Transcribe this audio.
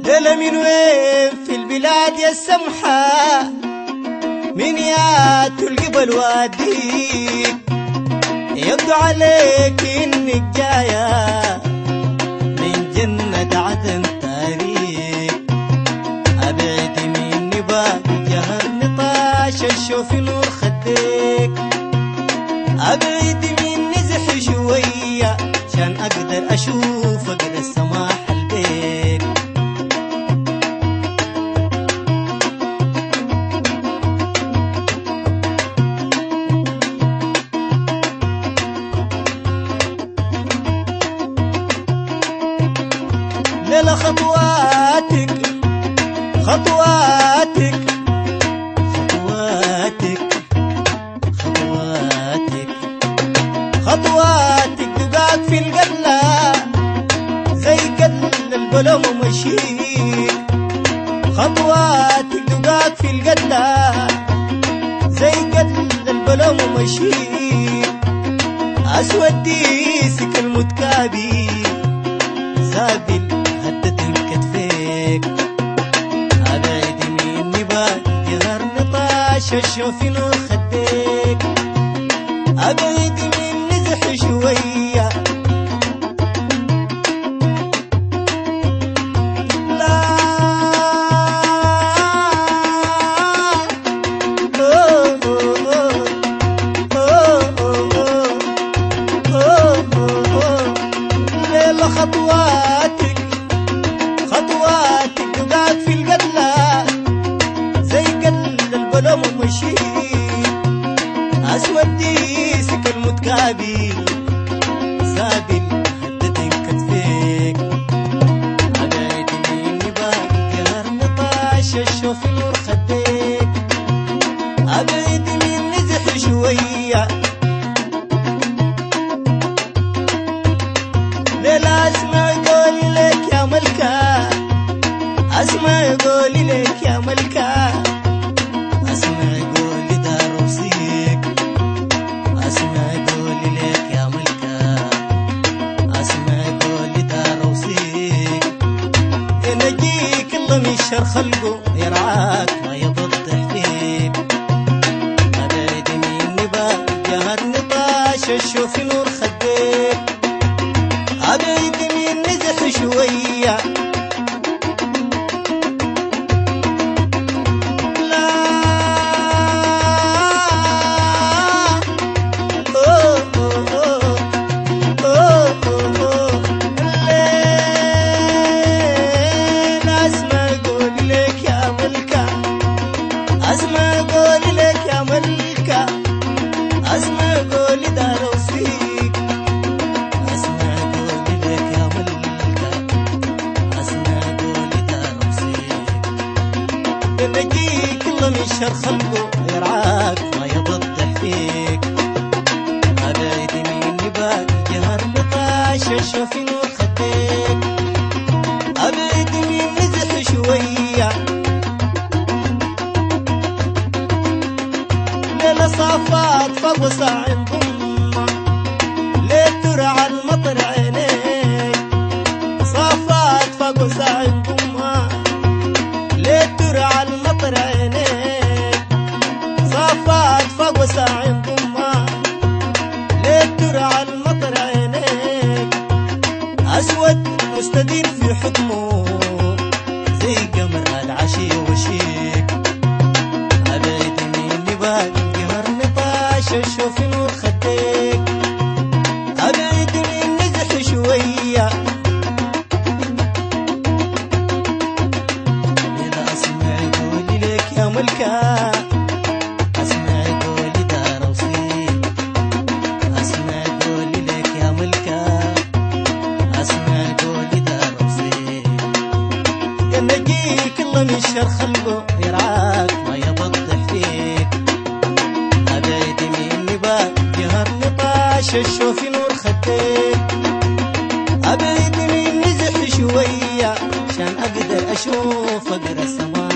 ليلة من وين في البلاد يا السمحة، من يا القبل واديك يبدو عليك انك جاية من جنة عدن تاريخ. أبعد مني باقي جهر نطاش الشوف نور خديك، أبعد مني زح شوية عشان أقدر أشوف أقدر السماح البيك. ليلة خطواتك خطواتك خطواتك خطواتك خطواتك دقاق في القلة زي قل البلوم ومشيك. خطواتك دقاق في القلة زي قل البلوم ومشيك. أسود ديسك المتكابي زابل هدت كتفيك. أبعد مني باقي غير نطاش الشوف نور خديك. أبعد مني زح شوية لا ليلة خطواتك خطواتك دقاق في القلة زي قل البلوم ومشيك. أسود ديسك المتكابي زابل هدت كتفيك. أبعد مني باقي غير نطاش الشوف نور خديك. أبعد مني زح شوية ليلة أسمع قولي لك يا ملكة، أسمع قولي لك يا ملكة، أسمع قولي دار وصيك. أسمع قولي لك يا ملكة، أسمع قولي دار وصيك. نجيك الله من شر خلقه يرعاك ما يبطح فيك. أبعد مني باقي جهر نطاش الشوف نور خديك. أبعد مني زح شوية لا الليل أسمع قولي لك يا ملكة، أسمع قولي لك يا ملكة، أسمع قولي دار وصيك. أسمع قولي لك يا ملكة، أسمع قولي دار وصيك. نجيك الله من شر خلقه يرعاك ما يبطح فيك. أبعد مني باقي جهر نطاش الشوف نور خديك. أبعد مني زح شوية ليلة صافات فوق وساع ضمة ليه ترعى المطر عينيك. صافات فوق وساع ضمة ليه ترعى المطر عينيك. صافات فوق وساع ضمة ليه ترعى المطر عينيك. أسود مستدير في حكمه زي قمر العشي وشيك. أبعد مني باقي غير نطاش الشوف نور خديك. أبعد مني زح شوية ليلة أسمع قولي لك يا ملكة، أسمع قولي دار وصيك. أسمع قولي لك يا ملكة، أسمع قولي دار وصيك. نجيك الله من شر خلقه يرعاك ما يبطح فيك. أبعد مني باقي غير نطاش الشوف نور خديك. أبعد مني زح شوية عشان أقدر أشوف أقدر السماء